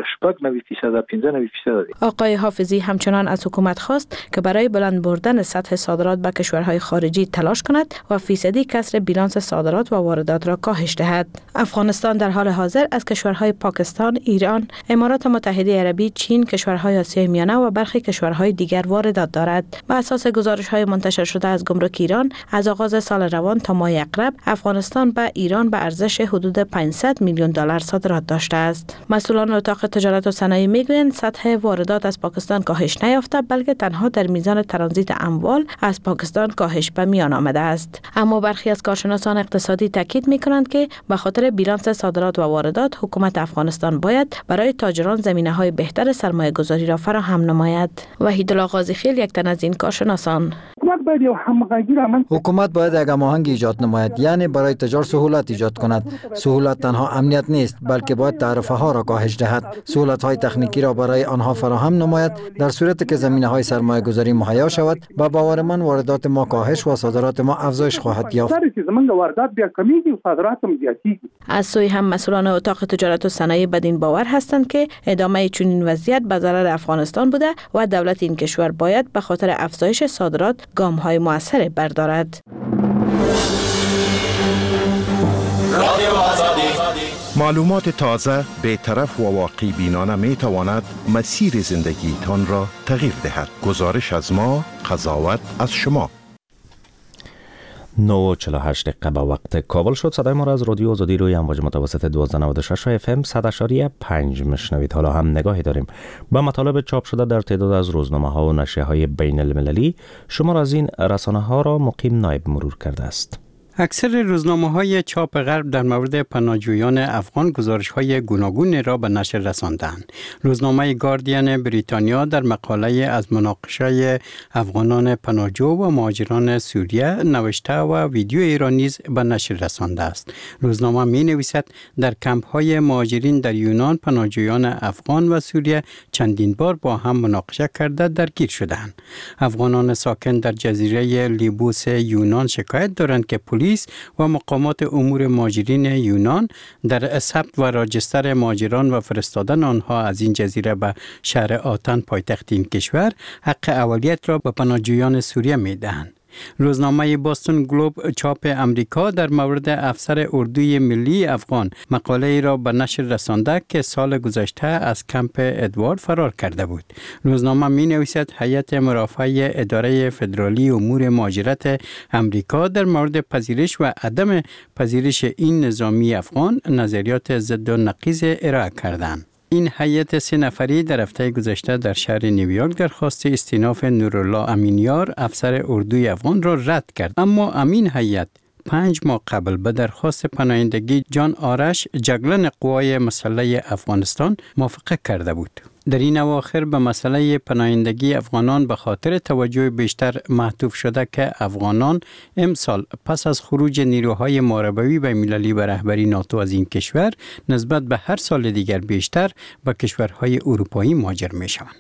آقای حافظی همچنان از حکومت خواست که برای بلند بردن سطح صادرات به کشورهای خارجی تلاش کند و فیصدی کسر بیلانس صادرات و واردات را کاهش دهد. افغانستان در حال حاضر از کشورهای پاکستان، ایران، امارات متحده عربی، چین، کشورهای آسیای میانه و برخی کشورهای دیگر واردات دارد. بر اساس گزارش‌های منتشر شده از گمرک ایران، از آغاز سال روان تا ماه اقرب، افغانستان به ایران به ارزش حدود پانصد میلیون دلار صادرات داشته است. مسئولان اتاق تجارت و صنایع میگویند سطح واردات از پاکستان کاهش نیافته بلکه تنها در میزان ترانزیت اموال از پاکستان کاهش به میان آمده است. اما برخی از کارشناسان اقتصادی تاکید می‌کنند که به خاطر بیلانس صادرات و واردات حکومت افغانستان باید برای تاجران زمینه‌های بهتر سرمایه‌گذاری را فراهم نماید. وحید الله غازی خیل یک تن از این کارشناسان. حکومت باید یو همغږی رامنځته حکومت باید یک هماهنگی ایجاد نماید، یعنی برای تجار سهولت ایجاد کند. سهولت تنها امنیت نیست، بلکه باید تعرفه ها را کاهش دهد. سهولت های تکنیکی را برای آنها فراهم نماید. در صورتی که زمینه های سرمایه گذاری مهیا شود، با باور من واردات ما کاهش و صادرات ما افزایش خواهد یافت. از سوی هم مسئولان اتاق تجارت و صنایع بدین باور هستند که ادامه چنین وضعیت به ضرر افغانستان بوده و دولت این کشور باید به خاطر افزایش صادرات گام‌های مؤثر بردارد. معلومات تازه، بی‌طرف و واقع بینانه می تواند مسیر زندگی تان را تغییر دهد. گزارش از ما، قضاوت از شما. نه و چهل و هشت دقیقه به وقت کابل شد. صدای ما را از رادیو آزادی روی امواج متوسط دویست و نود و شش اف ام صد و پنج میشنوید. حالا هم نگاهی داریم به مطالب چاپ شده در تعداد از روزنامه ها و نشریه های بین المللی. شما را از این رسانه ها را مقیم نایب مرور کرده است. اکثر روزنامه‌های چاپ غرب در مورد پناهجویان افغان گزارش‌های گوناگون را به نشر رساندند. روزنامه گاردین بریتانیا در مقاله از مناقشه افغانان پناهجو و مهاجران سوریه نوشته و ویدیویی را نیز به نشر رسانده است. روزنامه می‌نویسد در کمپ‌های مهاجرین در یونان پناهجویان افغان و سوریه چندین بار با هم مناقشه کرده درگیر شدند. افغانان ساکن در جزیره لیبوس یونان شکایت دارند که پلیس و مقامات امور مهاجرین یونان در ثبت و راجستر مهاجران و فرستادن آنها از این جزیره به شهر آتن پایتخت این کشور حق اولیت را به پناهجویان سوریه می‌دهند. روزنامه باستون گلوب چاپ امریکا در مورد افسر اردوی ملی افغان مقاله ای را به نشر رسانده که سال گذشته از کمپ ادوارد فرار کرده بود. روزنامه می نویسد هیئت مرافعه اداره فدرالی امور مهاجرت امریکا در مورد پذیرش و عدم پذیرش این نظامی افغان نظریات ضد و نقیض ارائه کردند. این هیئت سه نفری در هفته گذشته در شهر نیویورک درخواست استیناف نورالله امینیار افسر اردوی افغان را رد کرد، اما امین هیئت پنج ماه قبل به درخواست پناهندگی جان آرش جگلن قوای مسلح افغانستان موافقت کرده بود. در این اواخر به مسئله پناهندگی افغانان به خاطر توجه بیشتر معطوف شده که افغانان امسال پس از خروج نیروهای ماربوی بین المللی به رهبری ناتو از این کشور نسبت به هر سال دیگر بیشتر به کشورهای اروپایی مهاجر می شوند.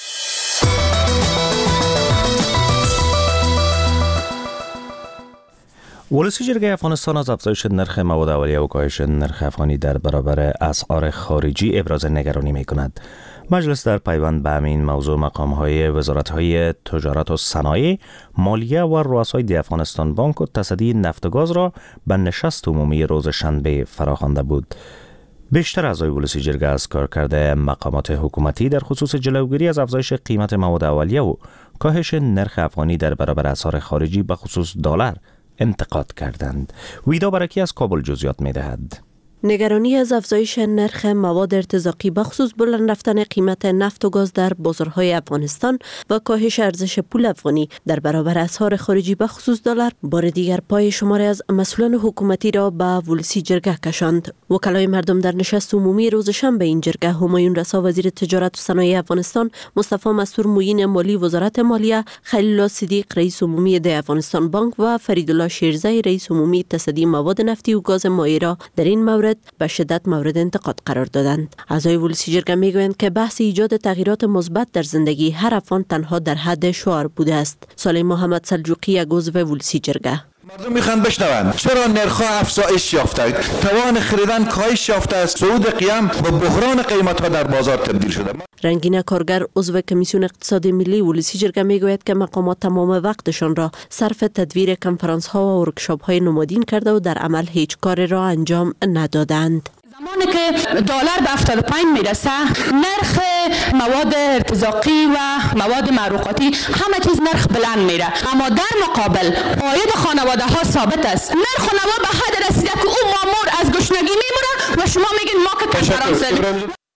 ولسی جرگه افغانستان از افزایش نرخ مواد اولیه و کاهش نرخ افغانی در برابر اسعار خارجی ابراز نگرانی می کند. مجلس در پیوند به همین موضوع مقام‌های وزارت‌های تجارت و صنایع، مالیه و رؤسای دی افغانستان بانک و تصدی نفت و گاز را به نشست عمومی روز شنبه فراخوانده بود. بیشتر اعضای ولسی جرگه از کارکرد مقامات حکومتی در خصوص جلوگیری از افزایش قیمت مواد اولیه و کاهش نرخ افغانی در برابر اسعار خارجی به خصوص دلار انتقاد کردند. ویدا برکی از کابل جزئیات می‌دهد. نگرانی از افزایش نرخ مواد ارتزاقی بخصوص بلند رفتن قیمت نفت و گاز در بازارهای افغانستان و کاهش ارزش پول افغانی در برابر اسعار خارجی بخصوص دلار بار دیگر پای شماری از مسئولان حکومتی را به ولسی جرگه کشاند. وکلای مردم در نشست عمومی روز شنبه این جرگه همایون رسا وزیر تجارت و صنایع افغانستان، مصطفی مستور معین مالی وزارت مالیه، خلیل الله صدیق رئیس عمومی دی افغانستان بانک و فریدالله شیرزی رئیس عمومی تصدی مواد نفتی و گاز مائع را در این مورد به شدت مورد انتقاد قرار دادند. اعضای ولسی جرگه میگویند که بحث ایجاد تغییرات مثبت در زندگی هر افغان تنها در حد شعار بوده است. صالح محمد سلجوقی یک عضو ولسی جرگه: مردم میخوان بشنوند چرا نرخ‌ها افزایش یافته، توان خریدن کاهش یافته است، صعود قیام و بحران قیمت‌ها در بازار تبدیل شده. رنگین کارگر عضو کمیسیون اقتصادی ملی ولسی جرگه میگوید که مقامات تمام وقتشان را صرف تدویر کنفرانس‌ها و ورکشاپ‌های نمادین کرده و در عمل هیچ کاری را انجام ندادند. زمانی که دلار به هفتاد و پنج میرسه، نرخ مواد ارتزاقی و مواد معروقاتی همه چیز نرخ بلند میره، اما در مقابل عاید خانواده ها ثابت است. نرخ نوا به حد رسیده که اون مامور از گشنگی میمونه و شما میگین ما که کنفرانس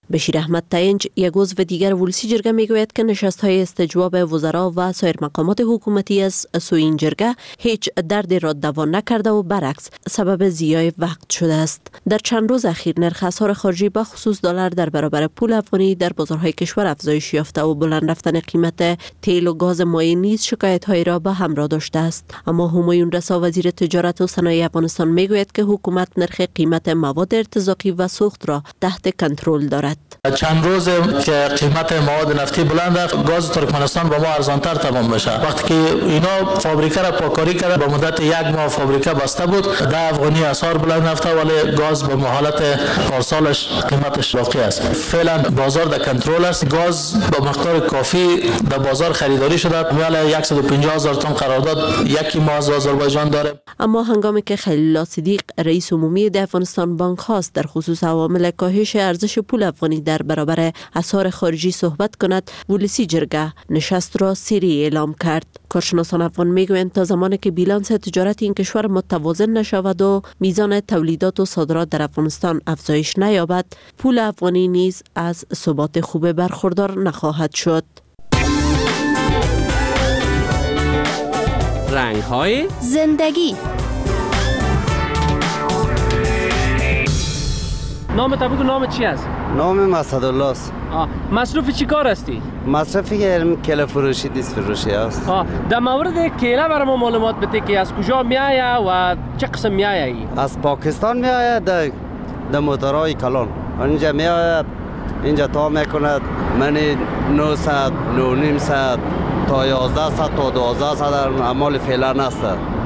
بشیر احمد تینج یک عضو دیگر ولسی جرگه میگوید که نشست های استجواب وزرا و سایر مقامات حکومتی از سوی این جرگه هیچ دردی را دوا نکرده و برعکس سبب ضیاع وقت شده است. در چند روز اخیر نرخ اسعار خارجی به خصوص دلار در برابر پول افغانی در بازارهای کشور افزایش یافته و بلند رفتن قیمت تیل و گاز مایع نیز شکایت های را به همراه داشته است. اما همایون رسا وزیر تجارت و صنایع افغانستان میگوید که حکومت نرخ قیمت مواد ارتزاقی و سوخت را تحت کنترل دارد. چند روز که قیمت مواد نفتی بلند است، گاز ترکمنستان با ما ارزانتر تمام بشه. وقتی که اینا فابریکه را پاکاری کرده به مدت یک ماه فابریکه بسته بود، ده افغانی اسعار بلند نفته ولی گاز به حالت پارسالش قیمتش باقی است. فعلا بازار در کنترل است. گاز با مقدار کافی در بازار خریداری شده. ولی صد و پنجاه هزار تن قرارداد یکی ماه از آذربایجان داره. اما هنگامی که خلیل الله صدیق رئیس عمومی د افغانستان بانک خواست در خصوص عوامل کاهش ارزش پول افغانی در برابر اسعار خارجی صحبت کند، ولسی جرگه نشست را سری اعلام کرد. کارشناسان افغان میگویند تا زمانی که بیلانس تجارت این کشور متوازن نشود و میزان تولیدات و صادرات در افغانستان افزایش نیابد، پول افغانی نیز از ثبات خوب برخوردار نخواهد شد. رنگ‌های زندگی. نام تا بگو، نام چی است؟ نام اسدالله است. مصروف چی کار هستی؟ مصرفی کله فروشی دیس فروشی است. در مورد کله برای ما معلومات بده که از کجا میآید و چه قسم میآید؟ از پاکستان میآید در در موتورهای کلان. اینجا میآید، اینجا تا میکند من نهصد نهصد تا یازده صد تا دوازده صد در اعمال فعلا است.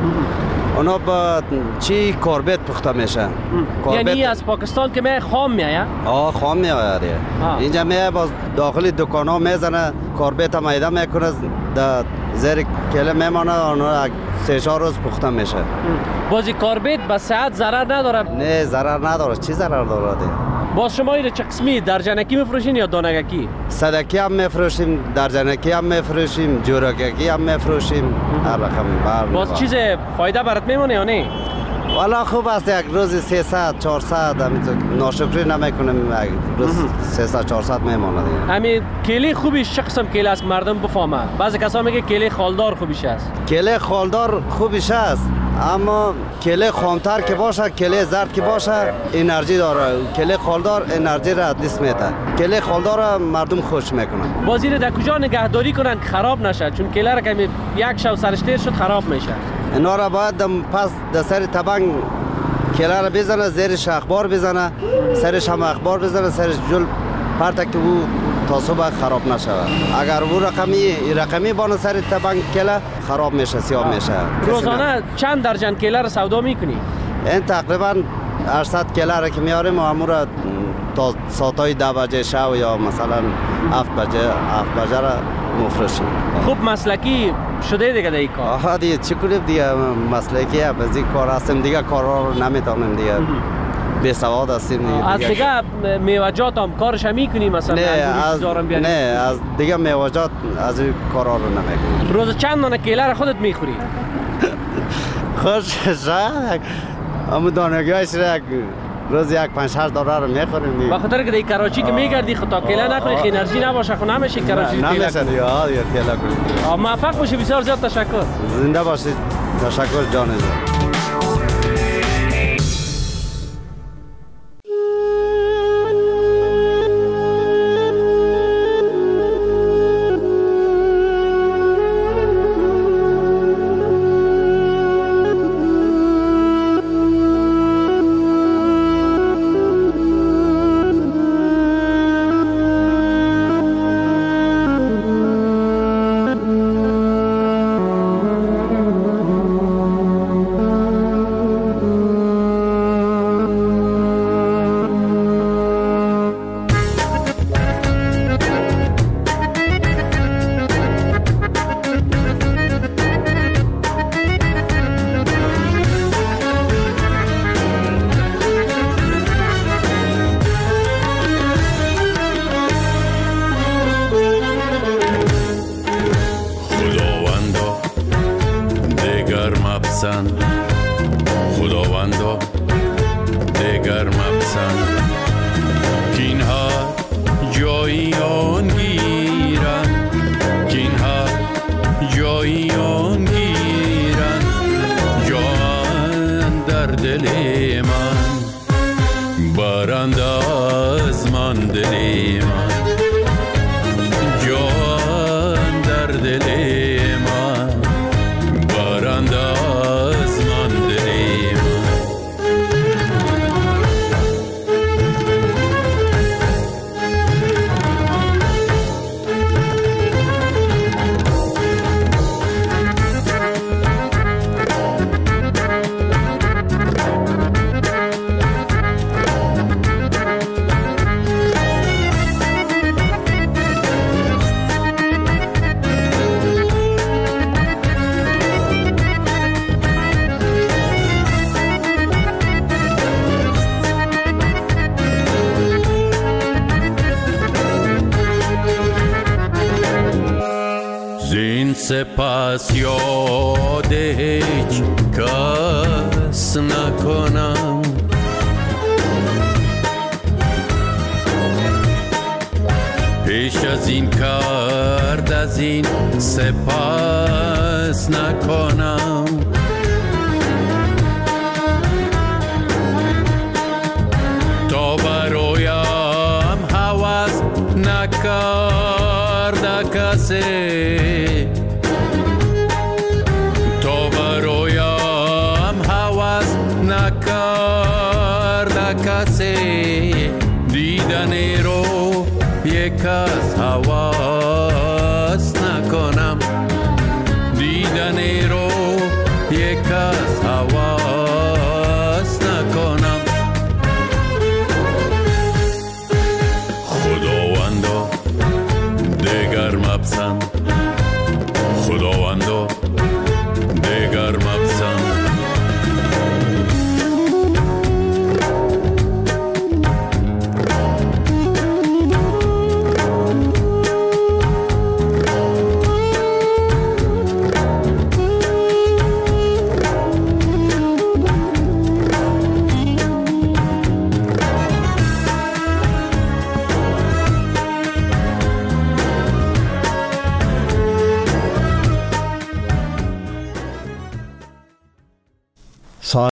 اونا با چی کاربت پخته میشه. یعنی از پاکستان که می خام میآید؟ آه خام میآید. اینجا میآید باز داخل دکان ها میزنه، کاربت میده میکنه، در زیر کله میمانه، اونا سه چهار روز پخته میشه. بازی کاربت به صحت ضرر نداره؟ نه ضرر نداره. چی ضرر داره؟ باز شما اینو چه قسمی درجنکی میفروشین یا دانگکی؟ صدکی هم میفروشیم، درجنکی هم میفروشیم، جورککی هم میفروشیم، هر رقم. باز چیز فایده برات میمونه یا نه؟ والا خوب است، یک روز سیصد چهارصد همینطور ناشکری نمیکنیم، یک روز سیصد چهارصد میمونه دیگه. همین کیله خوبیش چه قسم کیله است مردم بفهمه؟ بعضی کسا میگه کیله خالدار خوبیش است. کیله خالدار خوبیش است، اما کیله خامتر که باشه، کیله زرد که باشه انرژی داره. کیله خالدار انرژی را ادلیس میده. کیله خالدار مردم خوش میکنن. بازی رو در کجا نگهداری کنن که خراب نشه؟ چون کیله را که یک شو سرش تیر شد خراب میشه. اینا را باید پس در سر تبنگ کیله را بزنه، زیرش اخبار بزنه، سرش هم اخبار بزنه، سرش جل پرته که او تا صبح خراب نشه. اگر او رقمی رقمی بانه سر تبنگ کیله خراب میشه، سیاه میشه. روزانه چند درجن کیله را سودا میکنی؟ این تقریبا هشتصد کیله را که میاریم و همون را تا ساعتای ده بجه شب یا مثلا هفت بجه هفت بجه را مفروشیم. خوب مسلکی شده دیگه در این کار؟ آها دیگه چی کنیم دیگه، مسلکی از این کار هستیم دیگه، کارا رو نمیتونیم دیگه، بی سواد هستیم دیگه. از دیگه میوجات هم کارش هم میکنی مثلا؟ نه از نه از دیگه میوجات از این کارا رو نمیکنیم. روز چند دانه کیله را خودت میخوری؟ خوش شد اما دانگیش را روز یک پنج هشت دلار رو میخوریم. به خاطر که در کراچی که میگردی خطا کیله نخوری، خیلی انرژی نباشه، خو نمیشه کراچی کیله. نمیشه دیگه، ها دیگه کیله کنید. موفق باشی، بسیار زیاد تشکر. زنده باشید. تشکر جان عزیز. خداوندا دگر مپسند که اینها در دل من، بارنده از من دل من، جان در دل من، بارنده از من دل من. سپس یاد هیچ کس نکنم، پیش از این کرد از این سپس نکنم. تا برایم هوس نکرده کسی، دیدنی رو یک از حواس نکنم، دیدنی رو یک از حواس